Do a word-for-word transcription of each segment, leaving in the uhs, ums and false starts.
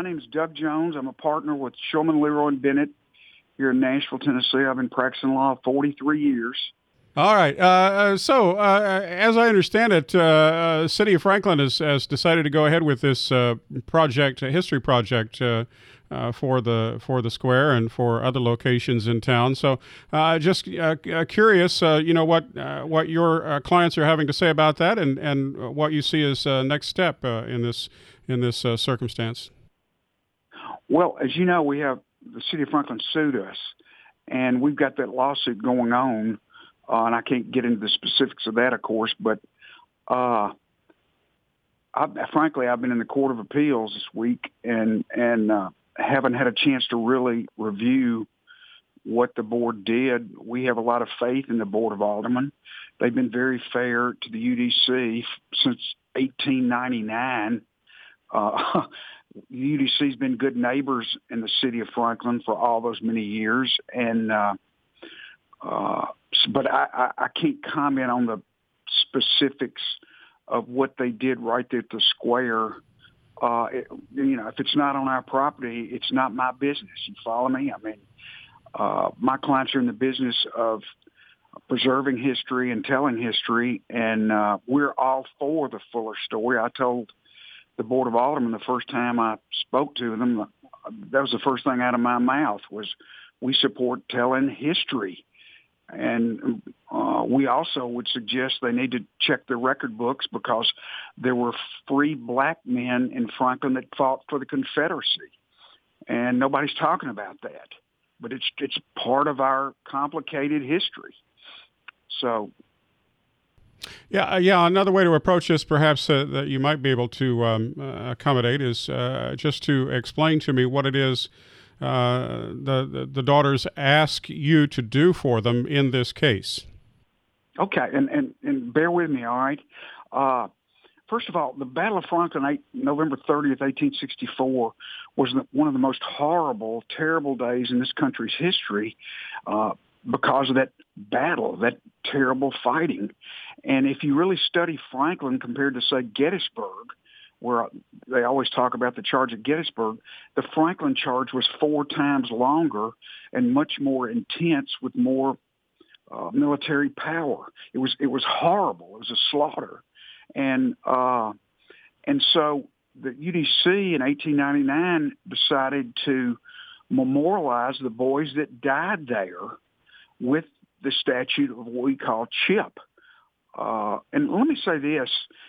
my name is Doug Jones. I'm a partner with Shulman, Leroy and Bennett here in Nashville, Tennessee. I've been practicing law forty-three years. All right. Uh, uh, so, uh, as I understand it, uh, uh, City of Franklin has, has decided to go ahead with this uh, project, a history project, uh, uh, for the for the square and for other locations in town. So, uh, just uh, uh, curious, uh, you know, what uh, what your uh, clients are having to say about that, and, and what you see as uh, next step uh, in this in this uh, circumstance. Well, as you know, we have the City of Franklin sued us, and we've got that lawsuit going on. Uh, and I can't get into the specifics of that, of course, but uh, I, frankly, I've been in the Court of Appeals this week and and uh, haven't had a chance to really review what the board did. We have a lot of faith in the Board of Aldermen. They've been very fair to the U D C since eighteen ninety-nine. Uh, U D C's been good neighbors in the city of Franklin for all those many years, and uh, uh, but I, I, I can't comment on the specifics of what they did right there at the square. Uh, it, you know, if it's not on our property, it's not my business. You follow me? I mean, uh, my clients are in the business of preserving history and telling history, and uh, we're all for the Fuller story. I told the Board of Aldermen the first time I spoke to them, that was the first thing out of my mouth was we support telling history. And uh, we also would suggest they need to check their record books because there were free black men in Franklin that fought for the Confederacy. And nobody's talking about that. But it's it's part of our complicated history. So... Yeah, uh, yeah. Another way to approach this, perhaps uh, that you might be able to um, uh, accommodate, is uh, just to explain to me what it is uh, the, the the daughters ask you to do for them in this case. Okay, and and, and bear with me, all right. Uh, first of all, the Battle of Franklin, November thirtieth, eighteen sixty-four, was one of the most horrible, terrible days in this country's history. Uh, because of that battle, that terrible fighting. And if you really study Franklin compared to, say, Gettysburg, where they always talk about the charge at Gettysburg, the Franklin charge was four times longer and much more intense with more uh, military power. It was it was horrible. It was a slaughter. And, uh, and so the U D C in eighteen ninety-nine decided to memorialize the boys that died there with the statute of what we call CHIP. Uh, and let me say this.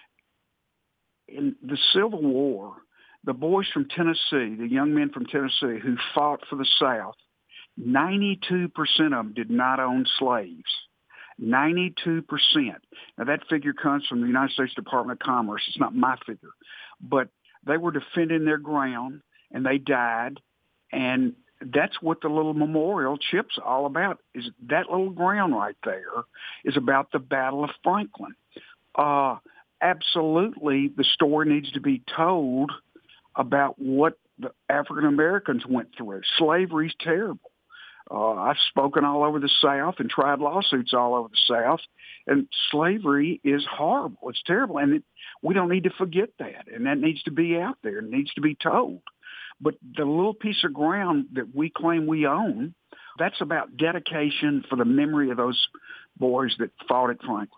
In the Civil War, the boys from Tennessee, the young men from Tennessee who fought for the South, ninety-two percent of them did not own slaves. ninety-two percent. Now, that figure comes from the United States Department of Commerce. It's not my figure. But they were defending their ground, and they died, and that's what the little memorial chip's all about, is that little ground right there is about the Battle of Franklin. Uh, absolutely, the story needs to be told about what the African Americans went through. Slavery's terrible. Uh, I've spoken all over the South and tried lawsuits all over the South, and slavery is horrible. It's terrible, and it, we don't need to forget that, and that needs to be out there. It needs to be told. But the little piece of ground that we claim we own, that's about dedication for the memory of those boys that fought at Franklin.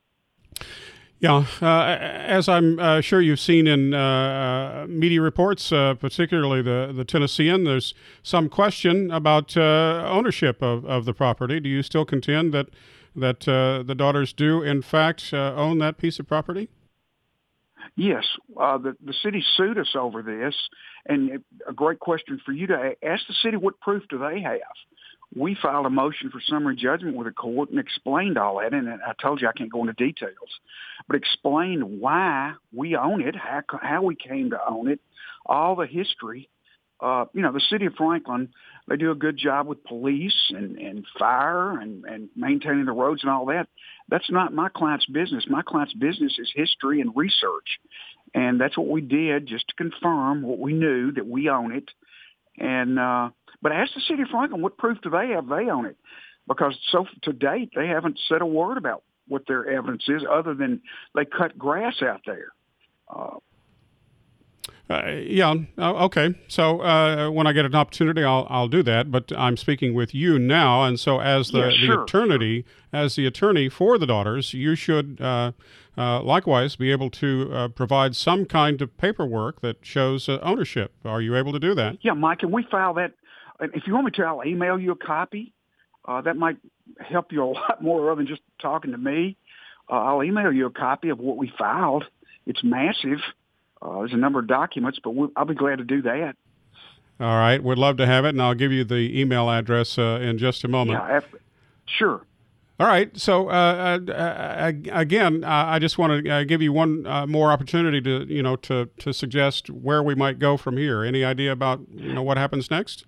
Yeah, uh, as I'm uh, sure you've seen in uh, media reports, uh, particularly the, the Tennessean, there's some question about uh, ownership of, of the property. Do you still contend that that uh, the daughters do, in fact, uh, own that piece of property? Yes, uh, the, the city sued us over this, and it, a great question for you to ask the city, what proof do they have? We filed a motion for summary judgment with the court and explained all that, and I told you I can't go into details, but explained why we own it, how, how we came to own it, all the history. Uh, you know, the city of Franklin, they do a good job with police and, and fire and, and maintaining the roads and all that. That's not my client's business. My client's business is history and research. And that's what we did just to confirm what we knew, that we own it. And uh, but ask the city of Franklin, what proof do they have they own it? Because so to date, they haven't said a word about what their evidence is other than they cut grass out there. Uh, Uh, yeah. Uh, okay. So uh, when I get an opportunity, I'll I'll do that. But I'm speaking with you now, and so as the Yeah, the sure, attorney, as the attorney for the daughters, you should uh, uh, likewise be able to uh, provide some kind of paperwork that shows uh, ownership. Are you able to do that? Yeah, Mike, can we file that? And if you want me to, I'll email you a copy. Uh, that might help you a lot more rather than just talking to me. Uh, I'll email you a copy of what we filed. It's massive. Uh, there's a number of documents, but we'll, I'll be glad to do that. All right. We'd love to have it, and I'll give you the email address uh, in just a moment. Yeah, after, sure. All right. So uh, uh, uh, again, uh, I just want to uh, give you one uh, more opportunity to, you know, to to suggest where we might go from here. Any idea about, you know, what happens next?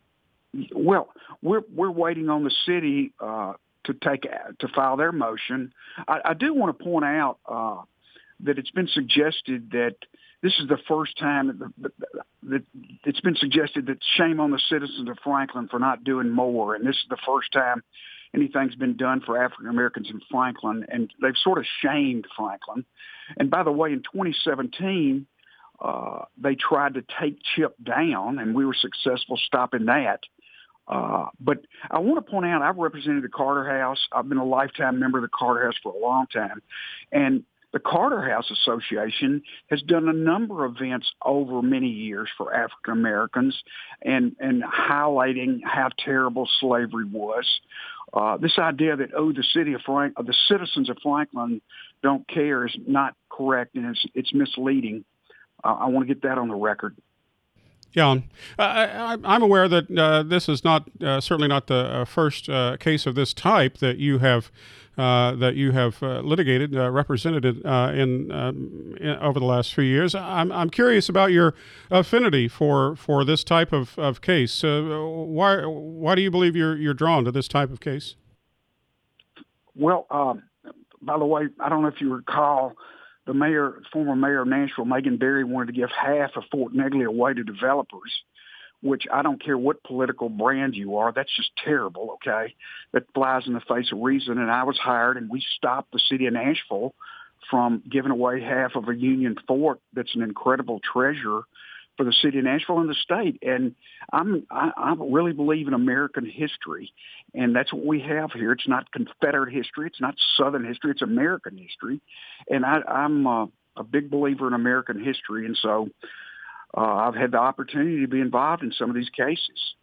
Well, we're we're waiting on the city uh, to take to file their motion. I, I do want to point out uh, that it's been suggested that this is the first time that, that, that it's been suggested that shame on the citizens of Franklin for not doing more, and this is the first time anything's been done for African Americans in Franklin, and they've sort of shamed Franklin. And by the way, in twenty seventeen, uh, they tried to take CHIP down, and we were successful stopping that. Uh, but I want to point out, I've represented the Carter House. I've been a lifetime member of the Carter House for a long time. And the Carter House Association has done a number of events over many years for African Americans and, and highlighting how terrible slavery was. Uh, this idea that, oh, the city of Frank, the citizens of Franklin don't care is not correct, and it's, it's misleading. Uh, I want to get that on the record. Yeah, I, I'm aware that uh, this is not uh, certainly not the uh, first uh, case of this type that you have uh, that you have uh, litigated, uh, represented uh, in, um, in over the last few years. I'm I'm curious about your affinity for, for this type of, of case. Uh, why why do you believe you're you're drawn to this type of case? Well, um, by the way, I don't know if you recall. The mayor, former mayor of Nashville, Megan Barry, wanted to give half of Fort Negley away to developers, which I don't care what political brand you are. That's just terrible, okay? That flies in the face of reason. And I was hired, and we stopped the city of Nashville from giving away half of a Union fort that's an incredible treasure for the city of Nashville and the state. And I'm, I, I really believe in American history, and that's what we have here. It's not Confederate history. It's not Southern history. It's American history. And I, I'm uh, a big believer in American history, and so uh, I've had the opportunity to be involved in some of these cases.